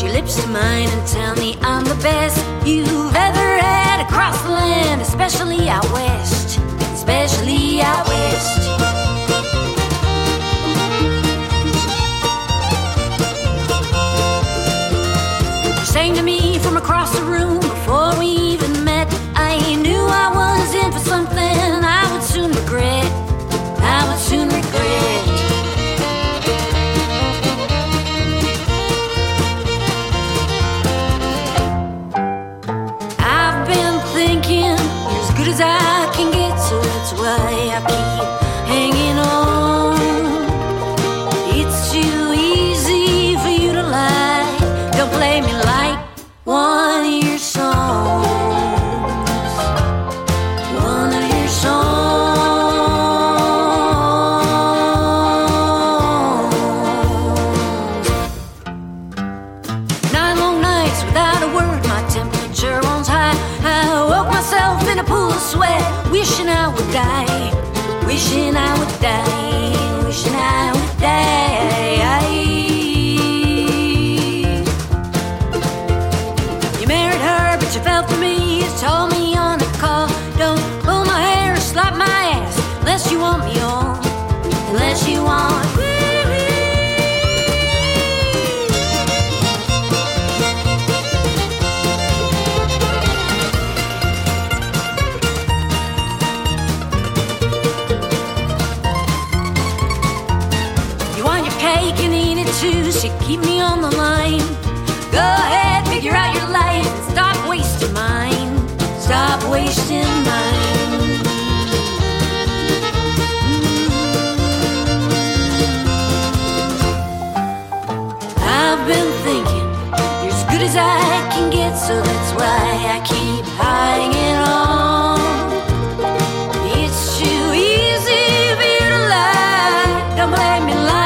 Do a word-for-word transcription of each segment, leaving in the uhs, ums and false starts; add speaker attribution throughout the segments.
Speaker 1: your lips to mine and tell me I'm the best you've ever had across the land, especially out west, especially out west. You sang to me from across the room before we even met. I knew I was in for something I would soon regret, I would soon regret. As I can get, so that's why I keep hanging on. It's too easy for you to lie. Don't play me like one of your songs, one of your songs. Nine long nights without a word, my temperature runs high. I woke myself in a pool of sweat, wishing I would die, wishing I would die, wishing I would die. You married her, but you fell for me. You told me on the call, don't pull my hair or slap my ass, unless you want me on, unless you want. Too, so keep me on the line. Go ahead, figure out your life and stop wasting mine. Stop wasting mine. Mm-hmm. I've been thinking you're as good as I can get, so that's why I keep hanging on. It's too easy for you to lie. Don't blame me like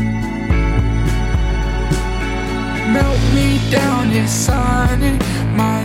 Speaker 2: down, it's sunny. My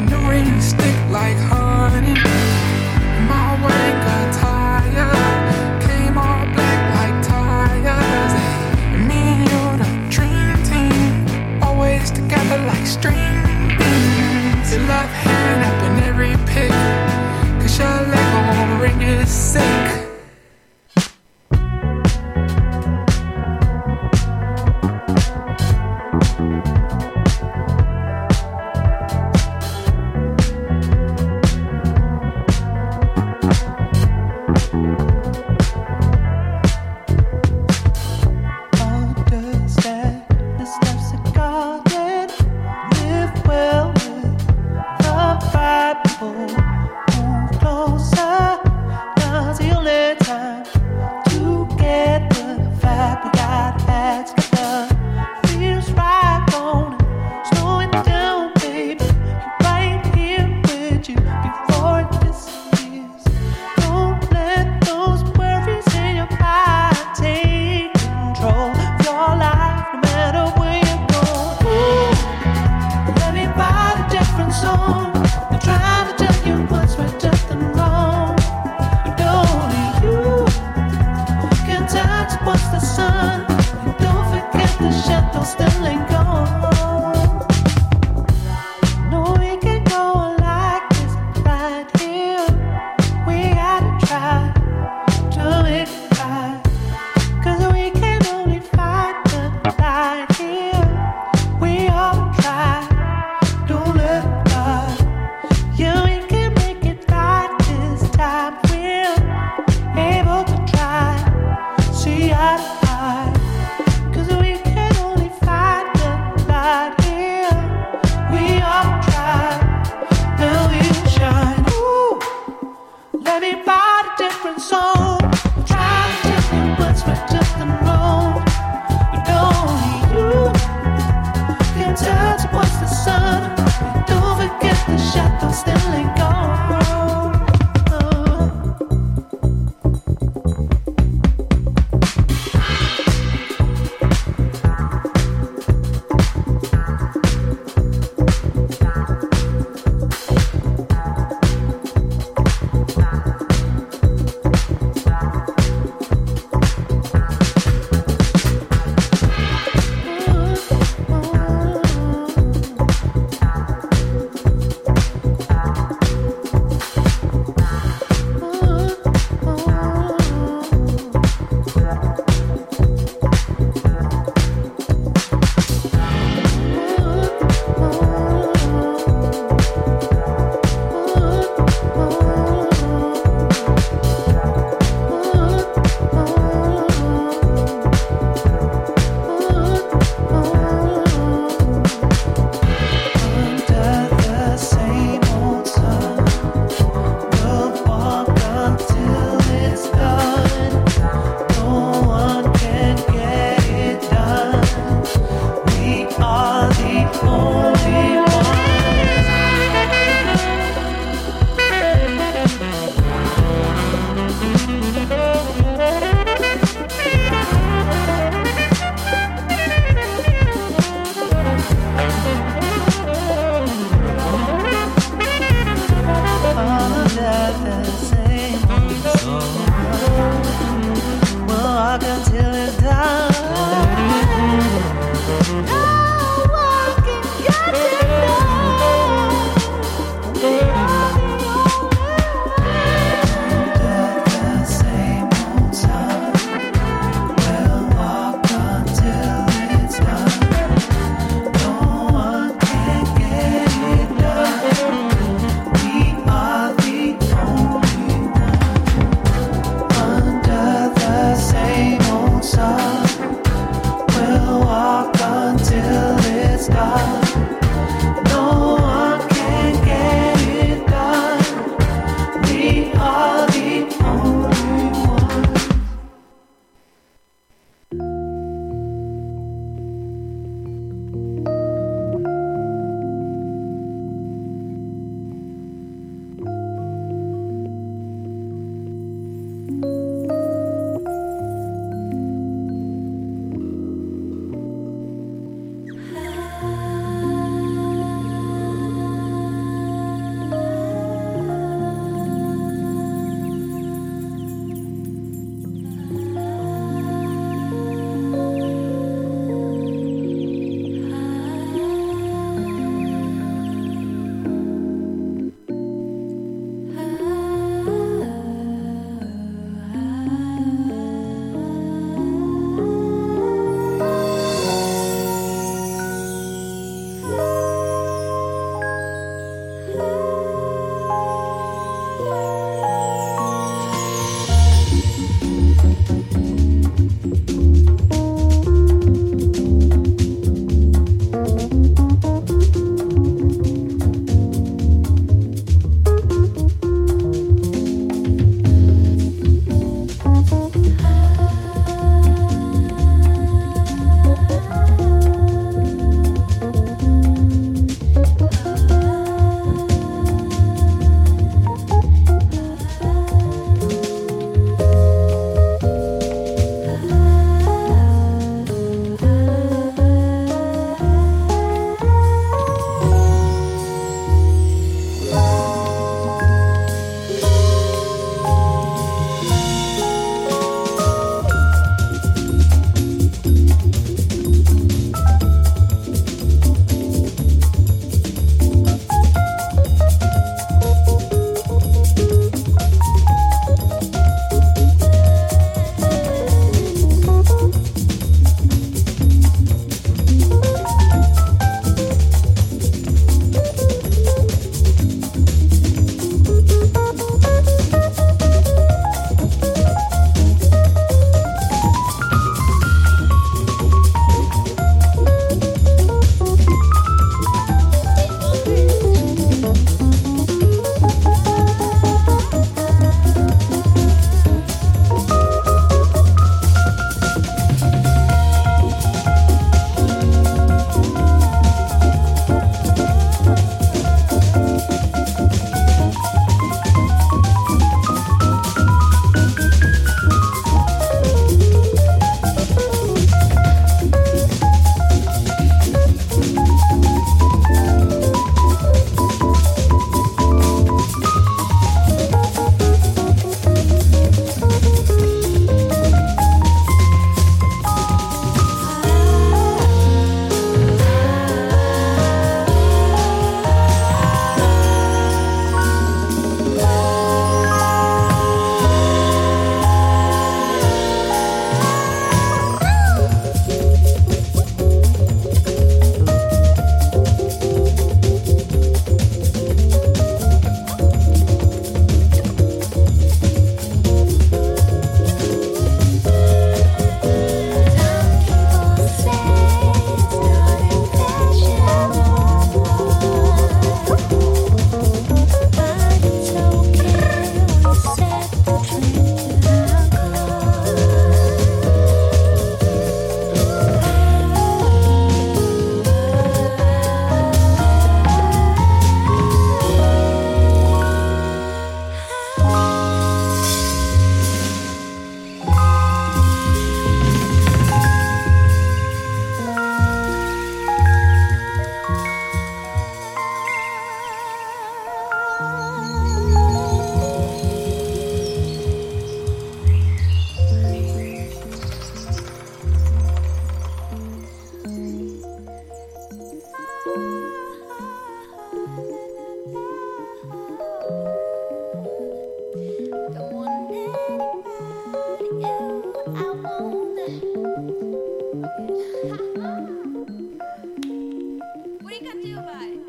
Speaker 1: What are you gonna do about it?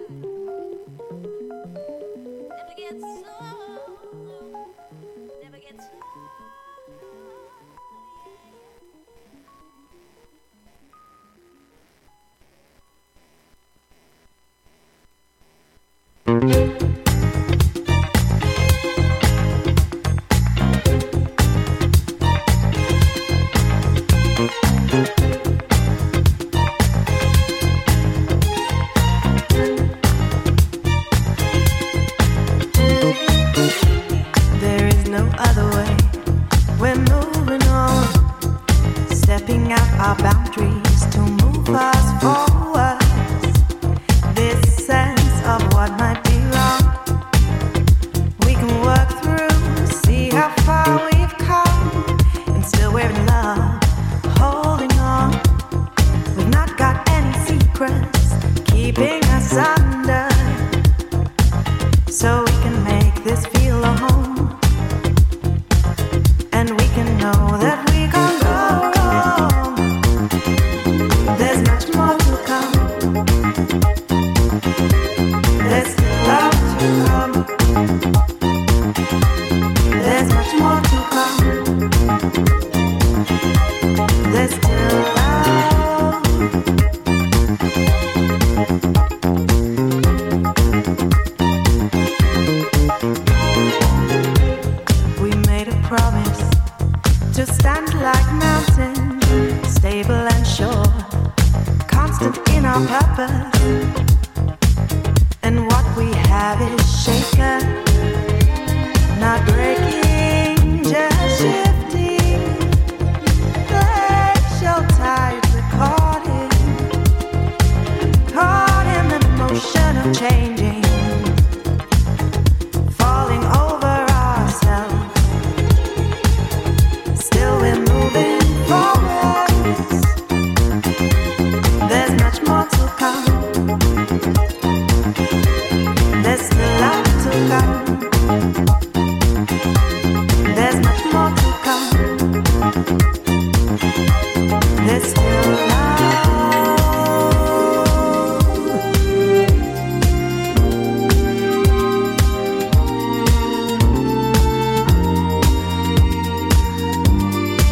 Speaker 1: Never gets old. Never gets old.
Speaker 2: There is no other way. We're moving on, stepping out our boundaries to move us forward. This sense of what might be wrong, we can work through, see how far we've come, and still we're in love, holding on. We've not got any secrets keeping us under, so we can make this feel a home, and we can know that we can go home. There's much more to come. There's still love to come. There's much more to come. There's still love. We made a promise to stand like mountains, stable and sure, constant in our purpose. And what we have is shaken, not breaking, just shifting. Glacial tides we're caught in, caught in the motion of changing, falling over ourselves. Still we're moving forwards. There's much more to come. There's still love to come. There's much more to come. There's still love.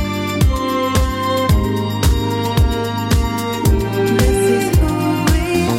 Speaker 2: This is who we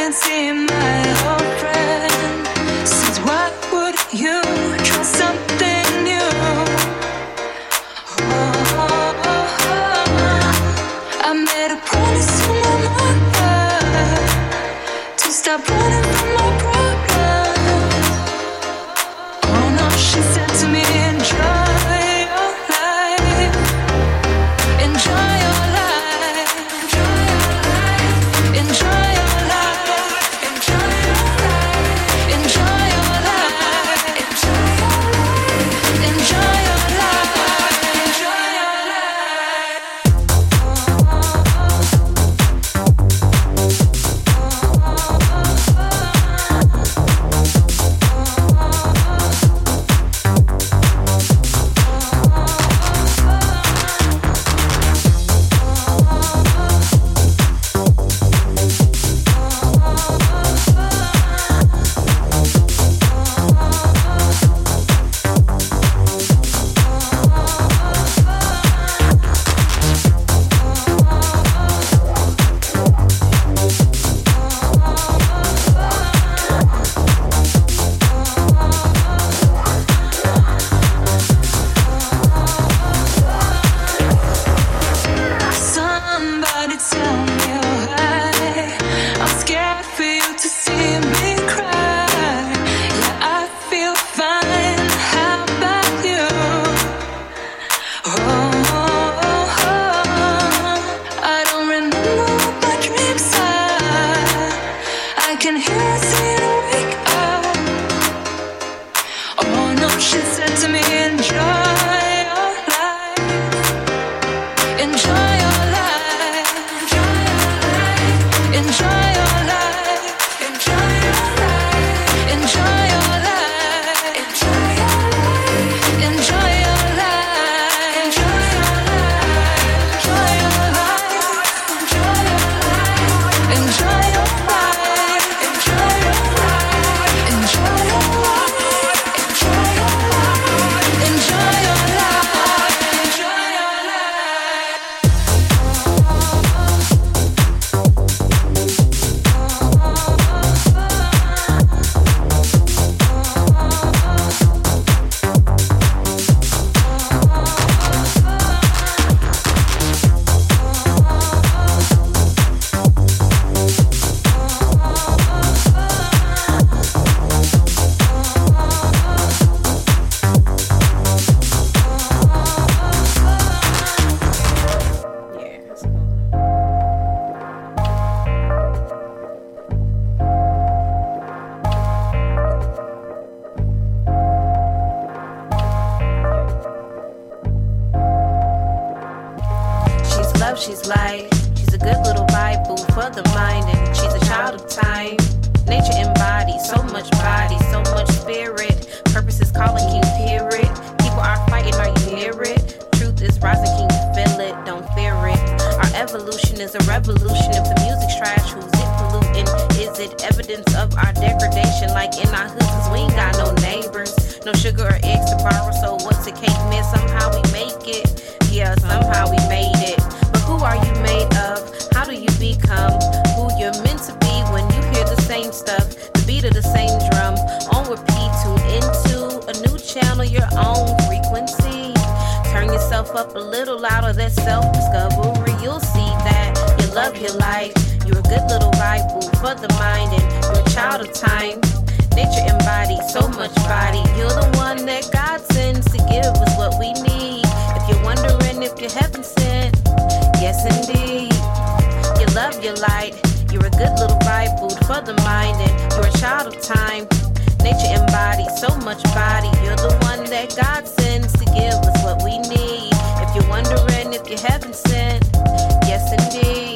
Speaker 3: She's light, she's a good little vibe, food for the mind, and she's a child of time. Nature embodies so much body, so much spirit. Purpose is calling, can you hear it? People are fighting, are you near it? Truth is rising, can you feel it? Don't fear it. Our evolution is a revolution. If the music's trash, who's it polluting? Is it evidence of our degradation? Like in our hoods, cause we ain't got no neighbors. No sugar or eggs to borrow, so what's a cake miss? Somehow we make it. Yeah, somehow we made it. Who are you made of? How do you become who you're meant to be when you hear the same stuff, the beat of the same drum, on repeat, tune into a new channel, your own frequency. Turn yourself up a little louder, that's self-discovery. You'll see that you love your life. You're a good little vibe, food for the mind, and you're a child of time. Nature embodies so much body. You're the one that God sends to give us what we need. If you're wondering if you're heaven sent, yes indeed. You love your light. You're a good little vibe, food for the mind, and you're a child of time. Nature embodies so much body. You're the one that God sends to give us what we need. If you're wondering if you're heaven sent, yes indeed.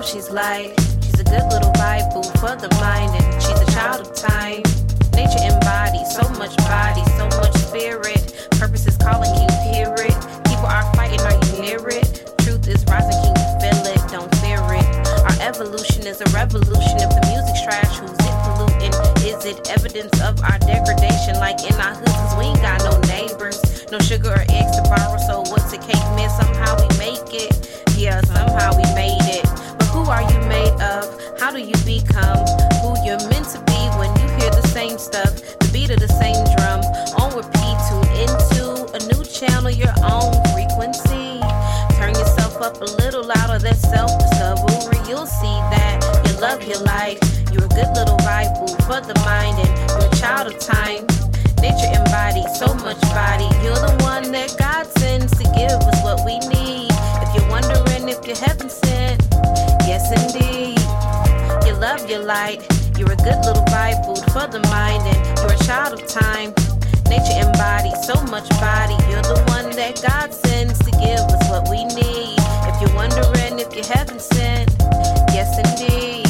Speaker 3: love, she's light. She's a good little Bible for the mind, and she's a child of time. Nature embodies so much body, so much spirit. Purpose is calling, can you hear it? People are fighting, are you near it? Truth is rising, can you feel it? Don't fear it. Our evolution is a revolution. If the music's trash, who's it polluting? Is it evidence of our degradation? Like in our hoods, cause we ain't got no neighbors. No sugar or eggs to borrow, so what's a cake man? Somehow we make it. Yeah, somehow we made it. But who are you made of? How do you become who you're meant to be when you hear the same stuff? The beat of the same drum on repeat. Tune into a new channel, your own frequency. Turn yourself up a little louder, that's self-discovery. You'll see that you love your life. You're a good little Bible for the mind, and you're a child of time. Nature embodies so much body. You're the one that God sends to give us what we need. If you're wondering if you're heaven sent, yes indeed. You love your light. You're a good little Bible for the mind, and you're a child of time. Nature embodies so much body. You're the one that God sends to give us what we need. If you're wondering if you're heaven sent, yes indeed.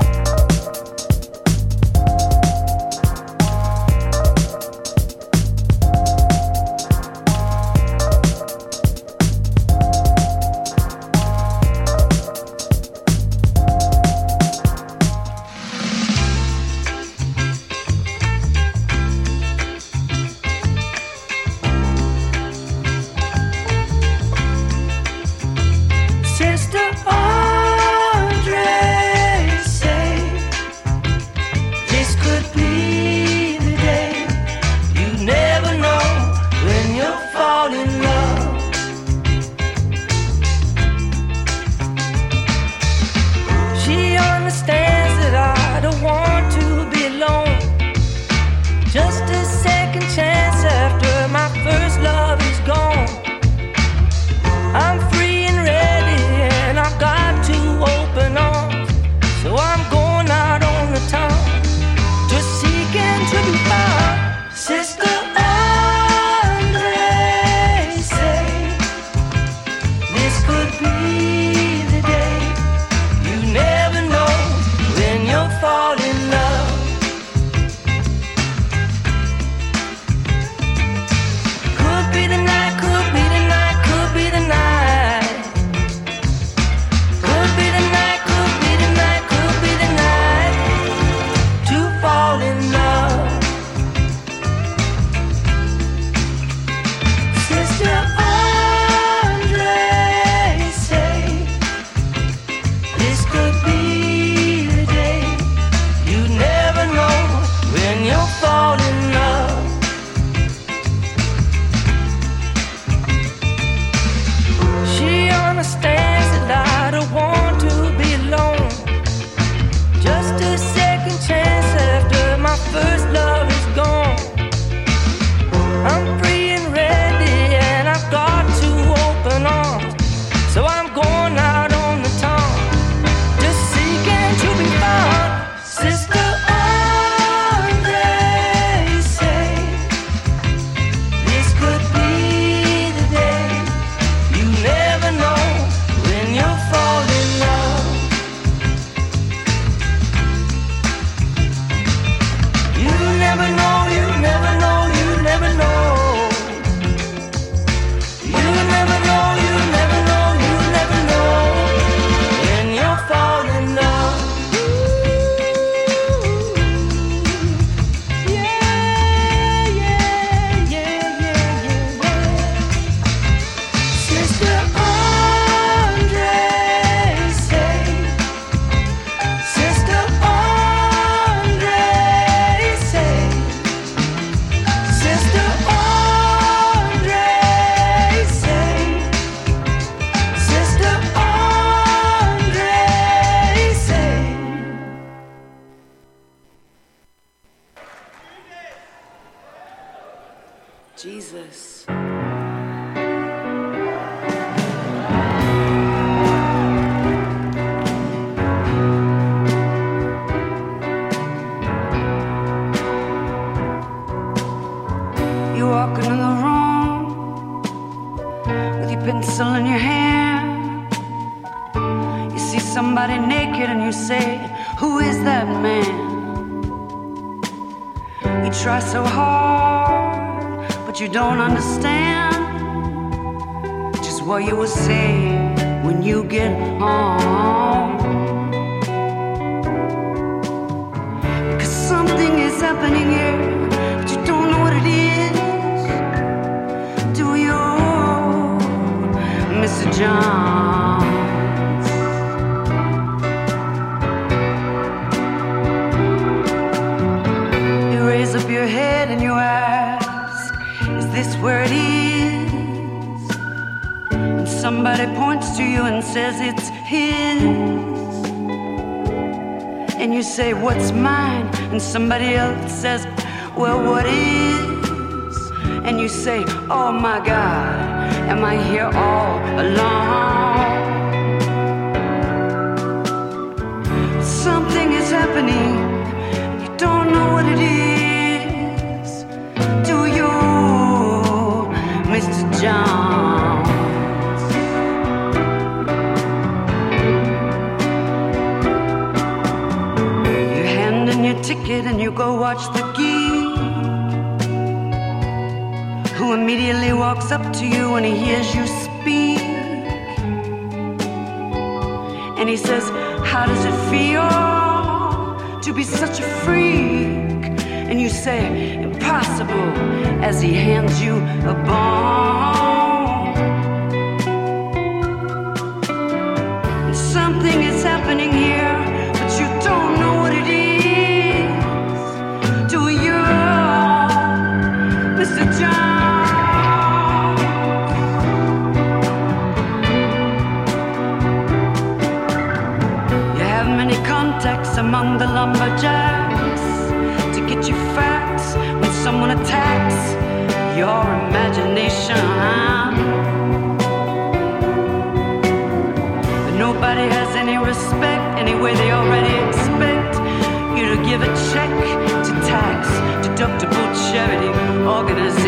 Speaker 2: Jesus.
Speaker 1: You walk into the room with your pencil in your hand. You see
Speaker 4: somebody naked and you say, who is that man? You try so hard, but you don't understand just what you will say when you get home. Because something is happening here, but you don't know what it is. Do you, Mister John? Raise up your head and you ask, is this where it is? And somebody points to you and says it's his. And you say, what's mine? And somebody else says, well, what is? And you say, oh my God, am I here all alone? Something is happening, you don't know what it is. Mister Jones, you hand in your ticket and you go watch the geek, who immediately walks up to you when he hears you speak, and he says, how does it feel to be such a freak? And you say, impossible, as he hands you a bone. And something is happening here, but you don't know what it is. Do you, Mister John? You have many contacts among the lumberjacks to get you facts when someone attacks your imagination. But nobody has any respect, anyway they already expect you to give a check to tax deductible charity organization.